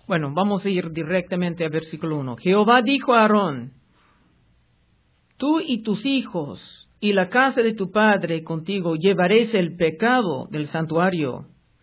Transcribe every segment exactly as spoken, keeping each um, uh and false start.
Bueno, vamos a ir directamente al versículo uno. Jehová dijo a Aarón, tú y tus hijos y la casa de tu padre contigo llevaréis el pecado del santuario.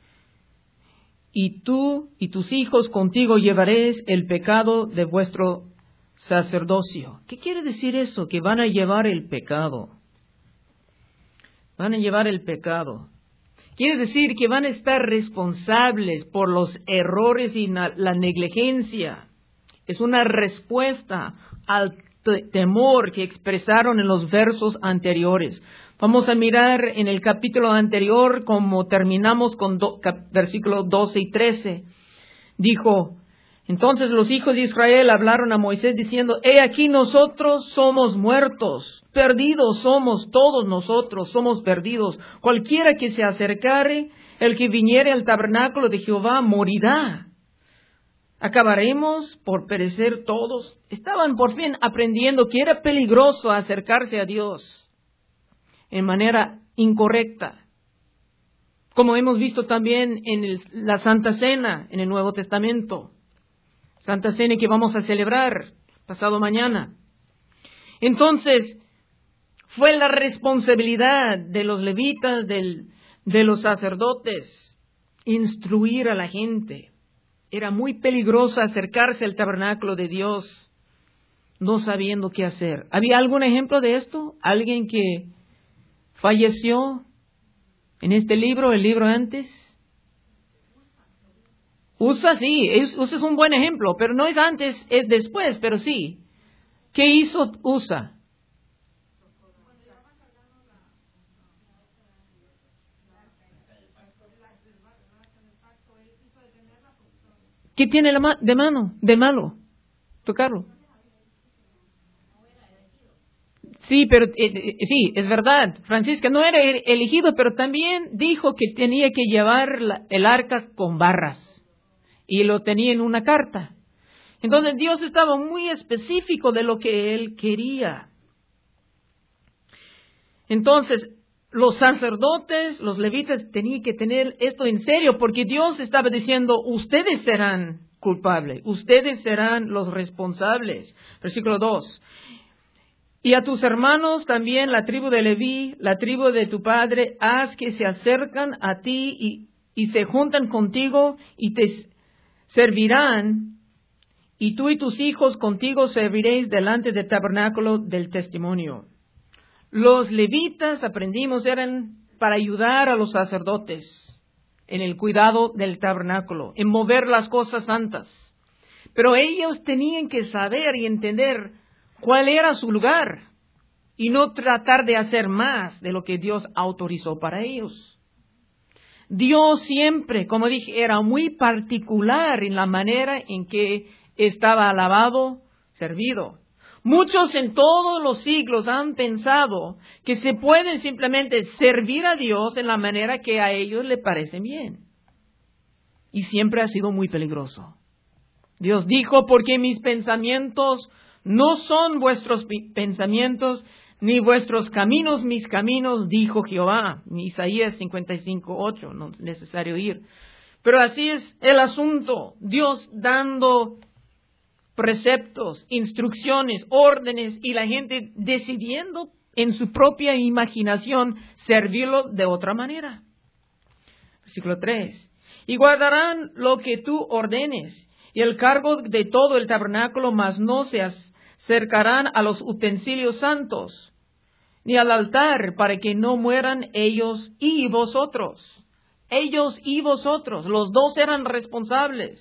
Y tú y tus hijos contigo llevaréis el pecado de vuestro sacerdocio. ¿Qué quiere decir eso? Que van a llevar el pecado. Van a llevar el pecado. Quiere decir que van a estar responsables por los errores y la negligencia. Es una respuesta al temor que expresaron en los versos anteriores. Vamos a mirar en el capítulo anterior como terminamos con do, cap, versículos doce y trece. Dijo, entonces los hijos de Israel hablaron a Moisés diciendo, he aquí nosotros somos muertos, perdidos somos todos nosotros, somos perdidos. Cualquiera que se acercare, el que viniere al tabernáculo de Jehová morirá. ¿Acabaremos por perecer todos? Estaban por fin aprendiendo que era peligroso acercarse a Dios en manera incorrecta. Como hemos visto también en el, la Santa Cena en el Nuevo Testamento. Santa Cena que vamos a celebrar pasado mañana. Entonces, fue la responsabilidad de los levitas, del, de los sacerdotes, instruir a la gente. Era muy peligroso acercarse al tabernáculo de Dios no sabiendo qué hacer. ¿Había algún ejemplo de esto? ¿Alguien que falleció en este libro, el libro antes? Usa, sí, es, Usa es un buen ejemplo, pero no es antes, es después, pero sí. ¿Qué hizo Usa? ¿Qué tiene de mano, de malo? Tocarlo. Sí, pero eh, eh, sí, es verdad. Francisca no era elegido, pero también dijo que tenía que llevar la, el arca con barras. Y lo tenía en una carta. Entonces Dios estaba muy específico de lo que Él quería. Entonces, los sacerdotes, los levitas tenían que tener esto en serio, porque Dios estaba diciendo, ustedes serán culpables, ustedes serán los responsables. Versículo dos. Y a tus hermanos también, la tribu de Leví, la tribu de tu padre, haz que se acercan a ti y, y se juntan contigo y te servirán, y tú y tus hijos contigo serviréis delante del tabernáculo del testimonio. Los levitas, aprendimos, eran para ayudar a los sacerdotes en el cuidado del tabernáculo, en mover las cosas santas. Pero ellos tenían que saber y entender cuál era su lugar y no tratar de hacer más de lo que Dios autorizó para ellos. Dios siempre, como dije, era muy particular en la manera en que estaba alabado, servido. Muchos en todos los siglos han pensado que se pueden simplemente servir a Dios en la manera que a ellos les parece bien. Y siempre ha sido muy peligroso. Dios dijo, porque mis pensamientos no son vuestros pensamientos, ni vuestros caminos mis caminos, dijo Jehová. En Isaías cincuenta y cinco, ocho, no es necesario ir. Pero así es el asunto. Dios dando preceptos, instrucciones, órdenes, y la gente decidiendo en su propia imaginación servirlo de otra manera. Versículo tres. Y guardarán lo que tú ordenes, y el cargo de todo el tabernáculo, mas no se acercarán a los utensilios santos, ni al altar, para que no mueran ellos y vosotros. Ellos y vosotros, los dos eran responsables.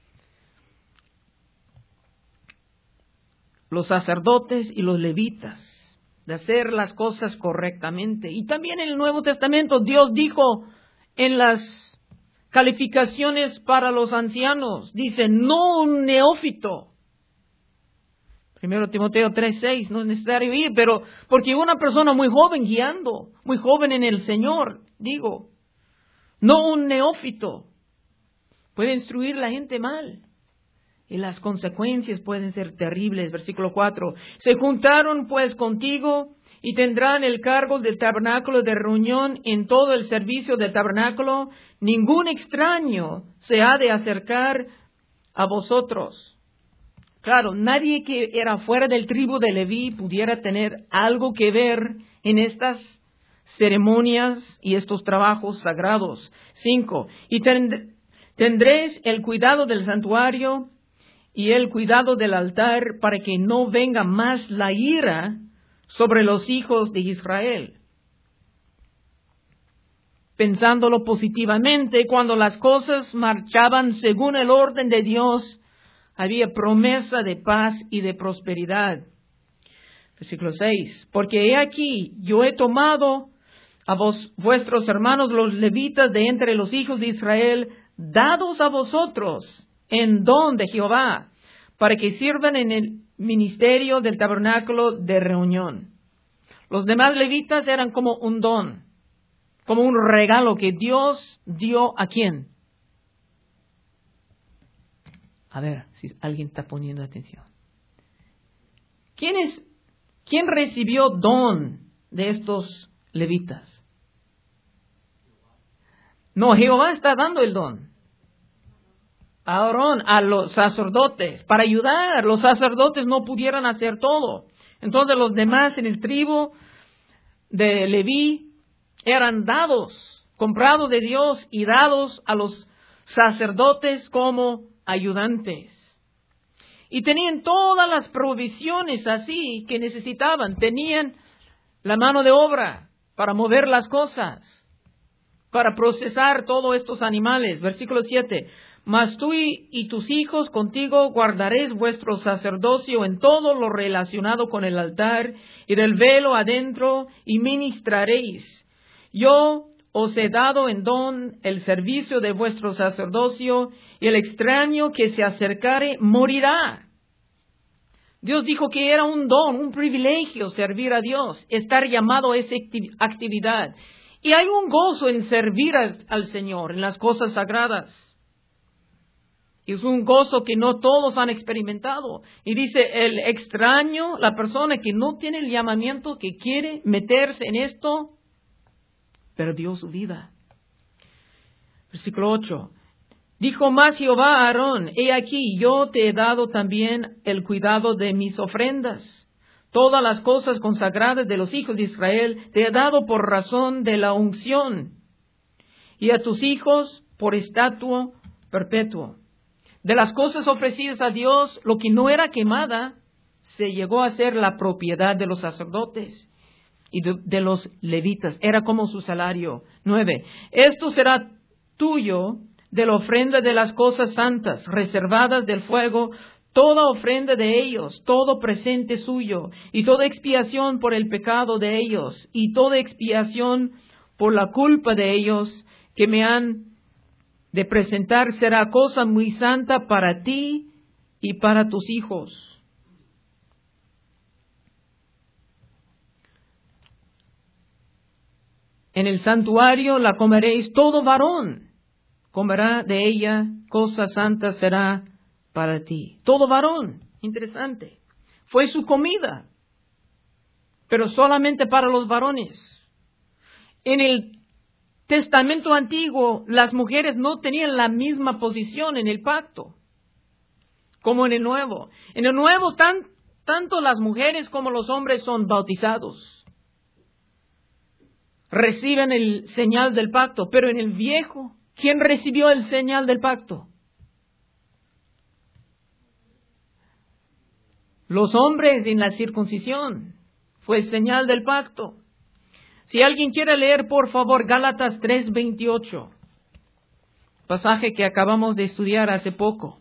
Los sacerdotes y los levitas, de hacer las cosas correctamente. Y también en el Nuevo Testamento Dios dijo en las calificaciones para los ancianos, dice, no un neófito. Primero Timoteo tres, seis, no es necesario ir, pero porque una persona muy joven guiando, muy joven en el Señor, digo, no un neófito, puede instruir a la gente mal. Y las consecuencias pueden ser terribles. Versículo cuatro. Se juntaron pues contigo y tendrán el cargo del tabernáculo de reunión en todo el servicio del tabernáculo. Ningún extraño se ha de acercar a vosotros. Claro, nadie que era fuera del tribu de Leví pudiera tener algo que ver en estas ceremonias y estos trabajos sagrados. Cinco, y tend- tendréis el cuidado del santuario y el cuidado del altar para que no venga más la ira sobre los hijos de Israel. Pensándolo positivamente, cuando las cosas marchaban según el orden de Dios, había promesa de paz y de prosperidad. Versículo seis. Porque he aquí, yo he tomado a vos, vuestros hermanos los levitas de entre los hijos de Israel, dados a vosotros en don de Jehová, para que sirvan en el ministerio del tabernáculo de reunión. Los demás levitas eran como un don, como un regalo que Dios dio a quién. A ver si alguien está poniendo atención. ¿Quién es, quién recibió don de estos levitas? No, Jehová está dando el don. A Aarón, a los sacerdotes, para ayudar. Los sacerdotes no pudieran hacer todo. Entonces los demás en el tribu de Leví eran dados, comprados de Dios y dados a los sacerdotes como ayudantes. Y tenían todas las provisiones así que necesitaban. Tenían la mano de obra para mover las cosas, para procesar todos estos animales. Versículo siete. Mas tú y, y tus hijos contigo guardaréis vuestro sacerdocio en todo lo relacionado con el altar y del velo adentro y ministraréis. Yo os he dado en don el servicio de vuestro sacerdocio y el extraño que se acercare morirá. Dios dijo que era un don, un privilegio servir a Dios, estar llamado a esa actividad. Y hay un gozo en servir al, al Señor, en las cosas sagradas. Y es un gozo que no todos han experimentado. Y dice, el extraño, la persona que no tiene el llamamiento, que quiere meterse en esto, perdió su vida. Versículo ocho. Dijo más Jehová a Aarón, he aquí, yo te he dado también el cuidado de mis ofrendas. Todas las cosas consagradas de los hijos de Israel te he dado por razón de la unción, y a tus hijos por estatuto perpetuo. De las cosas ofrecidas a Dios, lo que no era quemada, se llegó a ser la propiedad de los sacerdotes y de, de los levitas. Era como su salario. Nueve. Esto será tuyo de la ofrenda de las cosas santas, reservadas del fuego, toda ofrenda de ellos, todo presente suyo, y toda expiación por el pecado de ellos, y toda expiación por la culpa de ellos, que me han de presentar, será cosa muy santa para ti y para tus hijos. En el santuario la comeréis todo varón, comerá de ella, cosa santa será para ti. Todo varón, interesante. Fue su comida, pero solamente para los varones. En el Testamento Antiguo, las mujeres no tenían la misma posición en el pacto como en el Nuevo. En el Nuevo, tan, tanto las mujeres como los hombres son bautizados. Reciben el señal del pacto, pero en el Viejo, ¿quién recibió el señal del pacto? Los hombres en la circuncisión fue el señal del pacto. Si alguien quiere leer, por favor, Gálatas tres veintiocho, pasaje que acabamos de estudiar hace poco.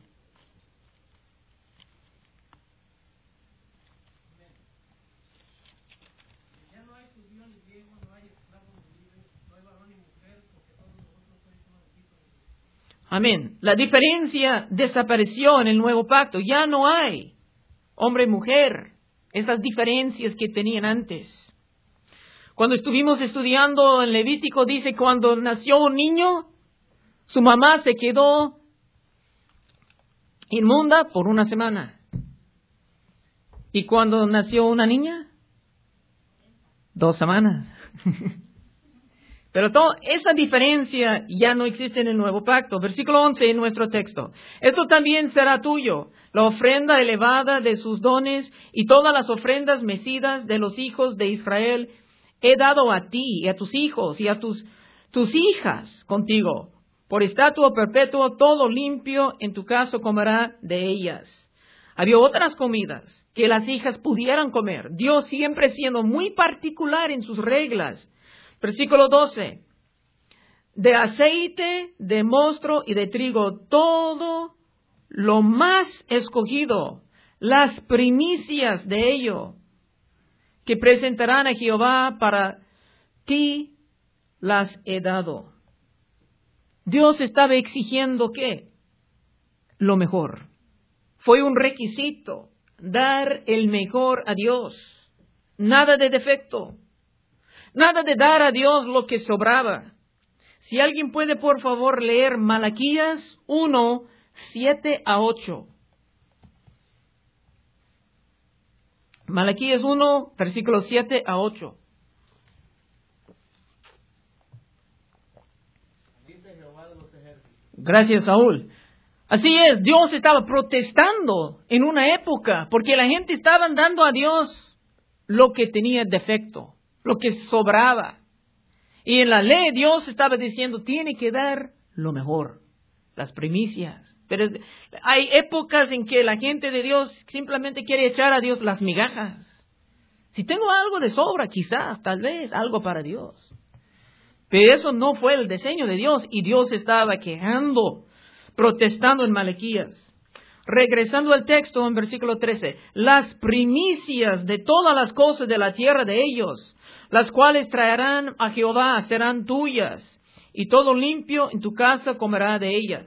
Amén. La diferencia desapareció en el nuevo pacto. Ya no hay hombre y mujer, esas diferencias que tenían antes. Cuando estuvimos estudiando en Levítico, dice, cuando nació un niño, su mamá se quedó inmunda por una semana. ¿Y cuando nació una niña? Dos semanas. Pero todo, esa diferencia ya no existe en el nuevo pacto. Versículo once en nuestro texto. Esto también será tuyo, la ofrenda elevada de sus dones y todas las ofrendas mecidas de los hijos de Israel he dado a ti y a tus hijos y a tus, tus hijas contigo. Por estatuto perpetuo, todo limpio en tu casa comerá de ellas. Había otras comidas que las hijas pudieran comer. Dios siempre siendo muy particular en sus reglas. Versículo doce. De aceite, de mosto y de trigo, todo lo más escogido, las primicias de ello, que presentarán a Jehová para ti, las he dado. Dios estaba exigiendo ¿qué? Lo mejor. Fue un requisito dar el mejor a Dios. Nada de defecto. Nada de dar a Dios lo que sobraba. Si alguien puede, por favor, leer Malaquías uno, siete a ocho. Malaquías uno, versículos siete a ocho. Gracias, Saúl. Así es, Dios estaba protestando en una época porque la gente estaba dando a Dios lo que tenía defecto, lo que sobraba. Y en la ley Dios estaba diciendo, tiene que dar lo mejor, las primicias. Pero hay épocas en que la gente de Dios simplemente quiere echar a Dios las migajas. Si tengo algo de sobra, quizás, tal vez, algo para Dios. Pero eso no fue el diseño de Dios y Dios estaba quejando, protestando en Malaquías. Regresando al texto en versículo trece, las primicias de todas las cosas de la tierra de ellos, las cuales traerán a Jehová, serán tuyas, y todo limpio en tu casa comerá de ellas.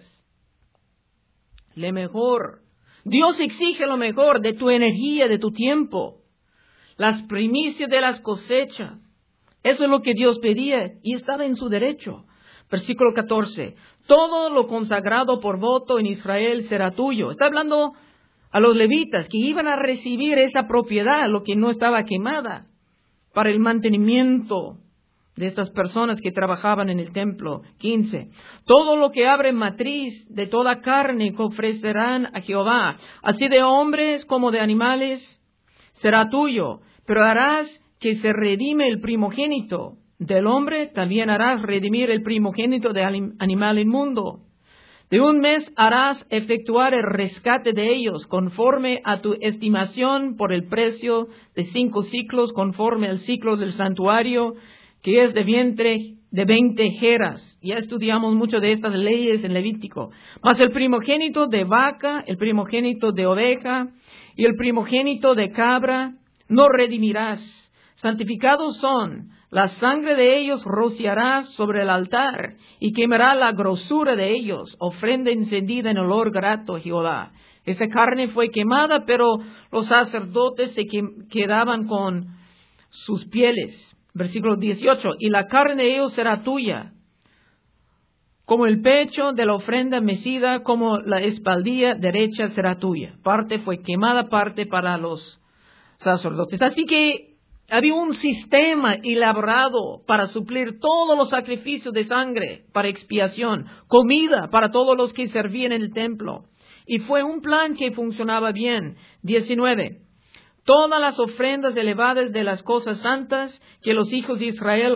Lo mejor. Dios exige lo mejor de tu energía, de tu tiempo. Las primicias de las cosechas. Eso es lo que Dios pedía y estaba en su derecho. Versículo catorce. Todo lo consagrado por voto en Israel será tuyo. Está hablando a los levitas que iban a recibir esa propiedad, lo que no estaba quemada, para el mantenimiento de estas personas que trabajaban en el templo. quince. Todo lo que abre matriz de toda carne que ofrecerán a Jehová, así de hombres como de animales, será tuyo. Pero harás que se redime el primogénito del hombre, también harás redimir el primogénito de animal inmundo. De un mes harás efectuar el rescate de ellos, conforme a tu estimación por el precio de cinco ciclos, conforme al ciclo del santuario, que es de vientre de veinte jeras. Ya estudiamos mucho de estas leyes en Levítico. Mas el primogénito de vaca, el primogénito de oveja y el primogénito de cabra no redimirás. Santificados son, la sangre de ellos rociarás sobre el altar y quemará la grosura de ellos, ofrenda encendida en olor grato a Jehová. Esa carne fue quemada, pero los sacerdotes se quedaban con sus pieles. Versículo dieciocho, y la carne de ellos será tuya, como el pecho de la ofrenda mecida, como la espaldilla derecha será tuya. Parte fue quemada, parte para los sacerdotes. Así que había un sistema elaborado para suplir todos los sacrificios de sangre, para expiación, comida para todos los que servían en el templo. Y fue un plan que funcionaba bien. diecinueve. Todas las ofrendas elevadas de las cosas santas que los hijos de Israel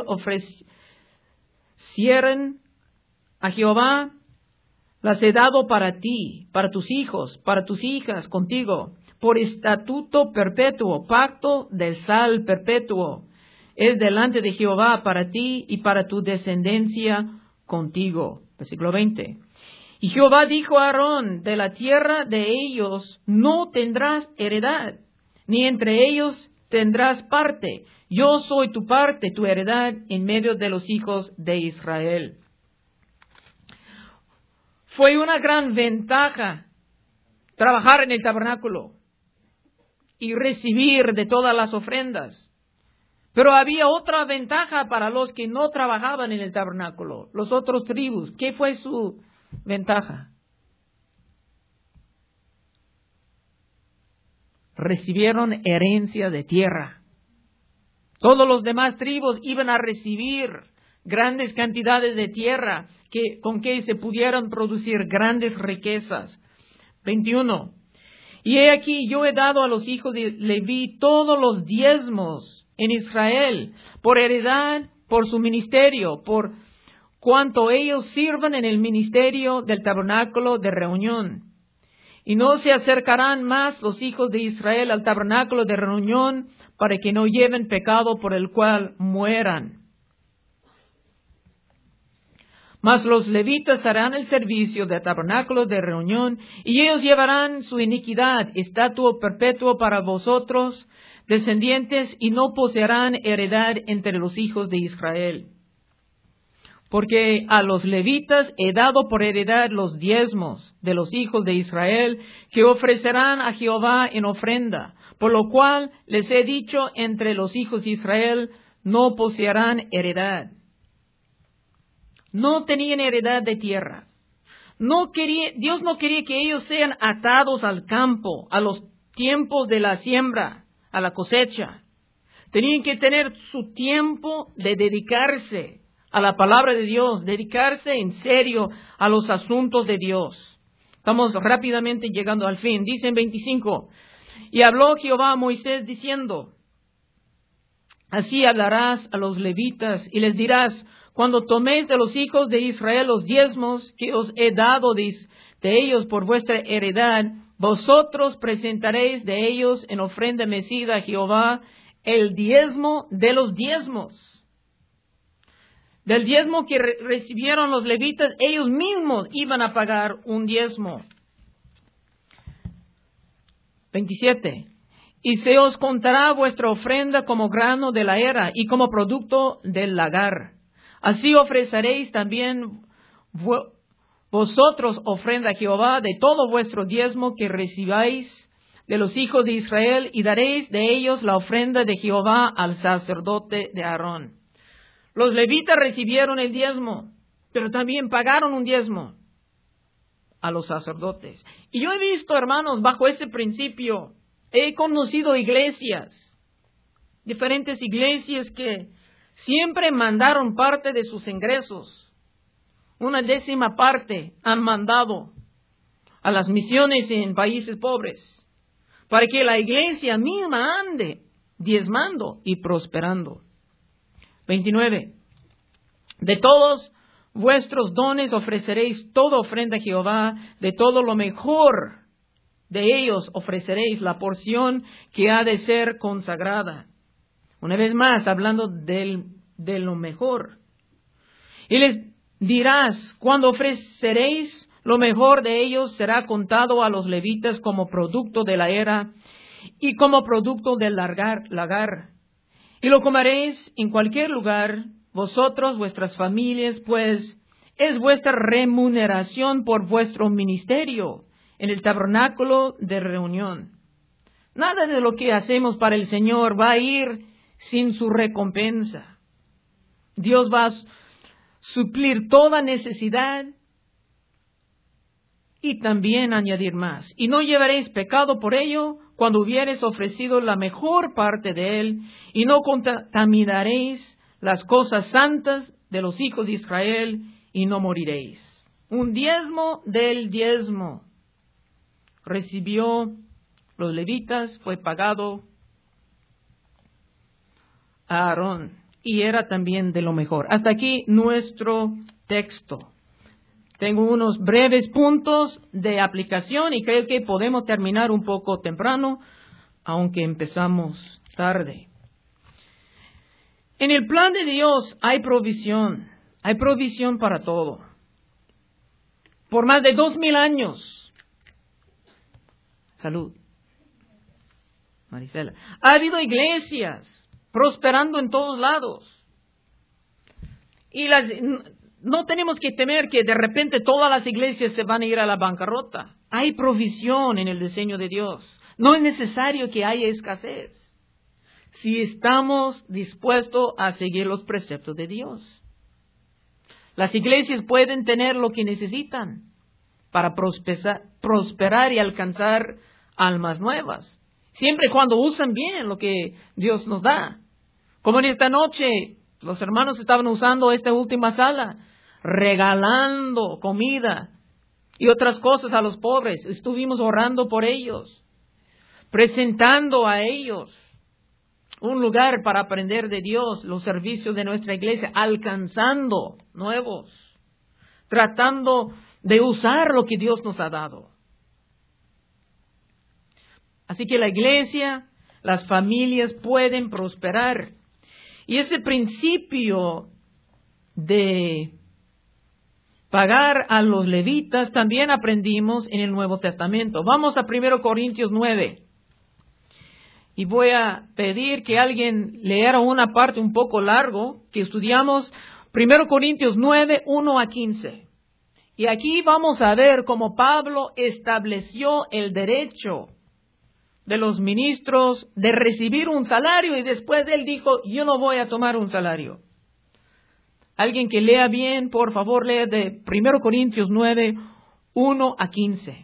ofrecieran a Jehová, las he dado para ti, para tus hijos, para tus hijas, contigo, por estatuto perpetuo, pacto de sal perpetuo, es delante de Jehová para ti y para tu descendencia contigo. Versículo veinte. Y Jehová dijo a Aarón, de la tierra de ellos no tendrás heredad, ni entre ellos tendrás parte. Yo soy tu parte, tu heredad en medio de los hijos de Israel. Fue una gran ventaja trabajar en el tabernáculo y recibir de todas las ofrendas. Pero había otra ventaja para los que no trabajaban en el tabernáculo, los otros tribus. ¿Qué fue su ventaja? Recibieron herencia de tierra. Todos los demás tribus iban a recibir grandes cantidades de tierra que, con que se pudieran producir grandes riquezas. veintiuno. Y he aquí, yo he dado a los hijos de Leví todos los diezmos en Israel, por heredad, por su ministerio, por cuanto ellos sirvan en el ministerio del tabernáculo de reunión. Y no se acercarán más los hijos de Israel al tabernáculo de reunión para que no lleven pecado por el cual mueran. Mas los levitas harán el servicio del tabernáculo de reunión, y ellos llevarán su iniquidad, estatuto perpetuo para vosotros, descendientes, y no poseerán heredad entre los hijos de Israel. Porque a los levitas he dado por heredad los diezmos de los hijos de Israel, que ofrecerán a Jehová en ofrenda, por lo cual les he dicho, entre los hijos de Israel no poseerán heredad. No tenían heredad de tierra. No quería, Dios no quería que ellos sean atados al campo, a los tiempos de la siembra, a la cosecha. Tenían que tener su tiempo de dedicarse a la palabra de Dios, dedicarse en serio a los asuntos de Dios. Estamos rápidamente llegando al fin. Dice en veinticinco, y habló Jehová a Moisés diciendo, así hablarás a los levitas y les dirás, cuando toméis de los hijos de Israel los diezmos que os he dado de, de ellos por vuestra heredad, vosotros presentaréis de ellos en ofrenda mecida a Jehová el diezmo de los diezmos. Del diezmo que re- recibieron los levitas, ellos mismos iban a pagar un diezmo. veintisiete. Y se os contará vuestra ofrenda como grano de la era y como producto del lagar. Así ofreceréis también vo- vosotros ofrenda a Jehová de todo vuestro diezmo que recibáis de los hijos de Israel, y daréis de ellos la ofrenda de Jehová al sacerdote de Aarón. Los levitas recibieron el diezmo, pero también pagaron un diezmo a los sacerdotes. Y yo he visto, hermanos, bajo ese principio, he conocido iglesias, diferentes iglesias que siempre mandaron parte de sus ingresos. Una décima parte han mandado a las misiones en países pobres, para que la iglesia misma ande diezmando y prosperando. veintinueve. De todos vuestros dones ofreceréis toda ofrenda a Jehová, de todo lo mejor de ellos ofreceréis la porción que ha de ser consagrada. Una vez más, hablando del, de lo mejor. Y les dirás, cuando ofreceréis lo mejor de ellos, será contado a los levitas como producto de la era y como producto del lagar, lagar. Y lo comeréis en cualquier lugar, vosotros, vuestras familias, pues es vuestra remuneración por vuestro ministerio en el tabernáculo de reunión. Nada de lo que hacemos para el Señor va a ir sin su recompensa. Dios va a suplir toda necesidad y también añadir más. Y no llevaréis pecado por ello cuando hubiereis ofrecido la mejor parte de él, y no contaminaréis las cosas santas de los hijos de Israel, y no moriréis. Un diezmo del diezmo recibió los levitas, fue pagado a Aarón, y era también de lo mejor. Hasta aquí nuestro texto. Tengo unos breves puntos de aplicación y creo que podemos terminar un poco temprano, aunque empezamos tarde. En el plan de Dios hay provisión, hay provisión para todo. Por más de dos mil años. Salud. Marisela. Ha habido iglesias prosperando en todos lados. Y las, no tenemos que temer que de repente todas las iglesias se van a ir a la bancarrota. Hay provisión en el diseño de Dios. No es necesario que haya escasez si estamos dispuestos a seguir los preceptos de Dios. Las iglesias pueden tener lo que necesitan para prosperar y alcanzar almas nuevas, siempre y cuando usan bien lo que Dios nos da. Como en esta noche Los hermanos estaban usando esta última sala, regalando comida y otras cosas a los pobres. Estuvimos orando por ellos, presentando a ellos un lugar para aprender de Dios, los servicios de nuestra iglesia, alcanzando nuevos, tratando de usar lo que Dios nos ha dado. Así que la iglesia, las familias pueden prosperar. Y ese principio de pagar a los levitas también aprendimos en el Nuevo Testamento. Vamos a primero Corintios nueve. Y voy a pedir que alguien lea una parte un poco largo, que estudiamos primero Corintios nueve, uno a quince. Y aquí vamos a ver cómo Pablo estableció el derecho de los ministros de recibir un salario y después él dijo, yo no voy a tomar un salario. Alguien que lea bien, por favor, lea de primero Corintios nueve, uno a quince.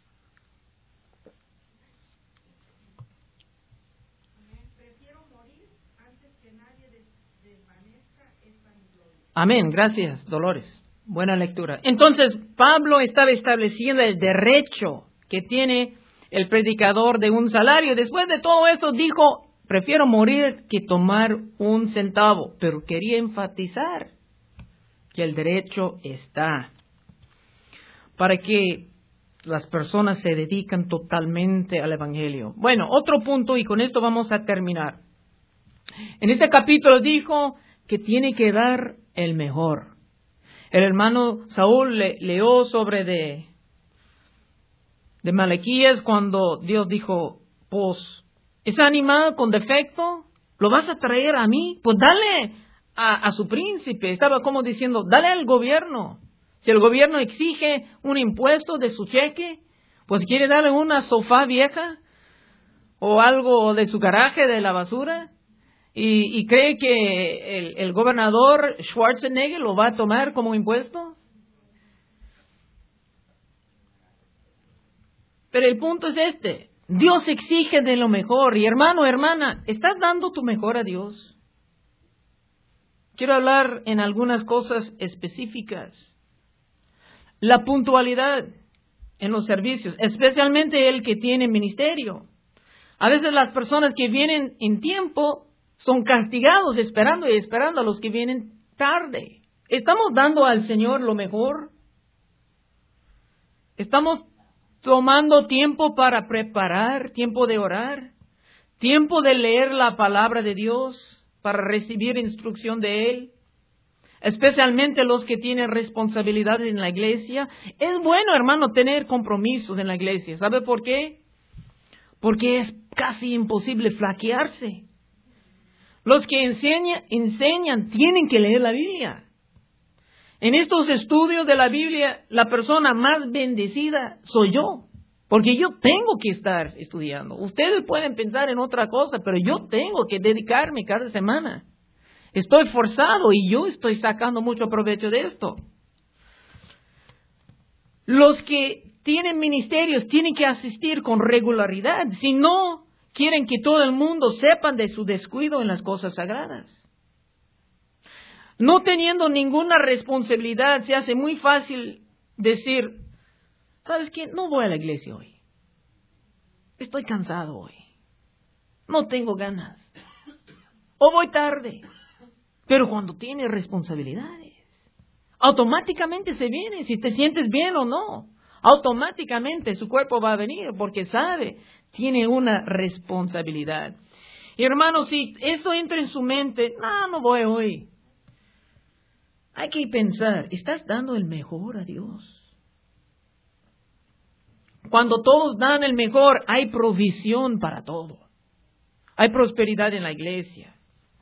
Amén, gracias, Dolores. Buena lectura. Entonces, Pablo estaba estableciendo el derecho que tiene el predicador de un salario. Después de todo eso dijo, prefiero morir que tomar un centavo. Pero quería enfatizar que el derecho está para que las personas se dedican totalmente al Evangelio. Bueno, otro punto, y con esto vamos a terminar. En este capítulo dijo que tiene que dar el mejor. El hermano Saúl le, leó sobre de, de Malaquías cuando Dios dijo, pues, ese animal con defecto, ¿lo vas a traer a mí? Pues dale a, a su príncipe. Estaba como diciendo, dale al gobierno. Si el gobierno exige un impuesto de su cheque, pues quiere darle una sofá vieja o algo de su garaje de la basura. Y, y cree que el, el gobernador Schwarzenegger lo va a tomar como impuesto. Pero el punto es este. Dios exige de lo mejor. Y hermano, hermana, ¿estás dando tu mejor a Dios? Quiero hablar en algunas cosas específicas. La puntualidad en los servicios, especialmente el que tiene ministerio. A veces las personas que vienen en tiempo son castigados esperando y esperando a los que vienen tarde. ¿Estamos dando al Señor lo mejor? ¿Estamos tomando tiempo para preparar, tiempo de orar, tiempo de leer la palabra de Dios para recibir instrucción de Él? Especialmente los que tienen responsabilidades en la iglesia. Es bueno, hermano, tener compromisos en la iglesia. ¿Sabe por qué? Porque es casi imposible flaquearse. Los que enseña, enseñan tienen que leer la Biblia. En estos estudios de la Biblia, la persona más bendecida soy yo, porque yo tengo que estar estudiando. Ustedes pueden pensar en otra cosa, pero yo tengo que dedicarme cada semana. Estoy forzado y yo estoy sacando mucho provecho de esto. Los que tienen ministerios tienen que asistir con regularidad, si no quieren que todo el mundo sepan de su descuido en las cosas sagradas. No teniendo ninguna responsabilidad, se hace muy fácil decir, ¿sabes qué? No voy a la iglesia hoy. Estoy cansado hoy. No tengo ganas. O voy tarde. Pero cuando tienes responsabilidades, automáticamente se viene, si te sientes bien o no. Automáticamente su cuerpo va a venir porque sabe, tiene una responsabilidad. Y hermano, si eso entra en su mente, no, no voy hoy. Hay que pensar, ¿estás dando el mejor a Dios? Cuando todos dan el mejor, hay provisión para todo. Hay prosperidad en la iglesia.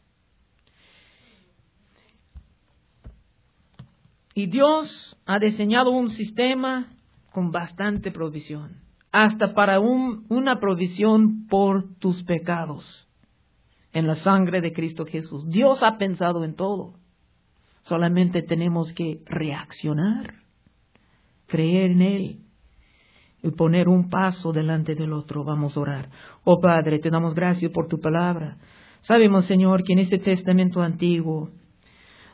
Y Dios ha diseñado un sistema con bastante provisión, hasta para un, una provisión por tus pecados, en la sangre de Cristo Jesús. Dios ha pensado en todo. Solamente tenemos que reaccionar, creer en Él y poner un paso delante del otro. Vamos a orar. Oh Padre, te damos gracias por tu palabra. Sabemos, Señor, que en este testamento antiguo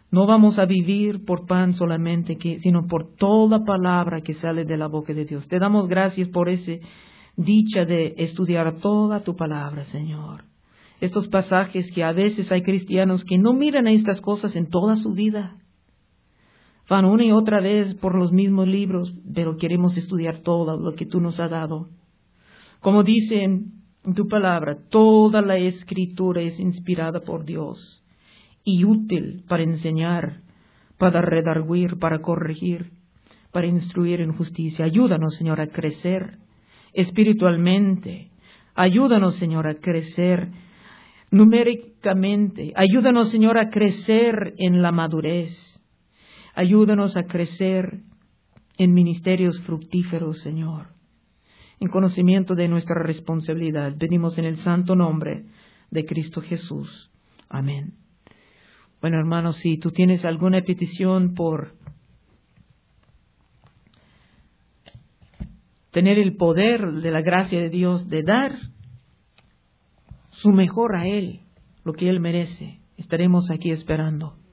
No vamos a vivir por pan solamente, que, sino por toda palabra que sale de la boca de Dios. Te damos gracias por ese dicha de estudiar toda tu palabra, Señor. Estos pasajes que a veces hay cristianos que no miran a estas cosas en toda su vida. Van una y otra vez por los mismos libros, pero queremos estudiar todo lo que tú nos has dado. Como dice en tu palabra, toda la Escritura es inspirada por Dios y útil para enseñar, para redarguir, para corregir, para instruir en justicia. Ayúdanos, Señor, a crecer espiritualmente. Ayúdanos, Señor, a crecer numéricamente. Ayúdanos, Señor, a crecer en la madurez. Ayúdanos a crecer en ministerios fructíferos, Señor, en conocimiento de nuestra responsabilidad. Pedimos en el santo nombre de Cristo Jesús. Amén. Bueno, hermanos, si tú tienes alguna petición por tener el poder de la gracia de Dios de dar su mejor a Él, lo que Él merece, estaremos aquí esperando.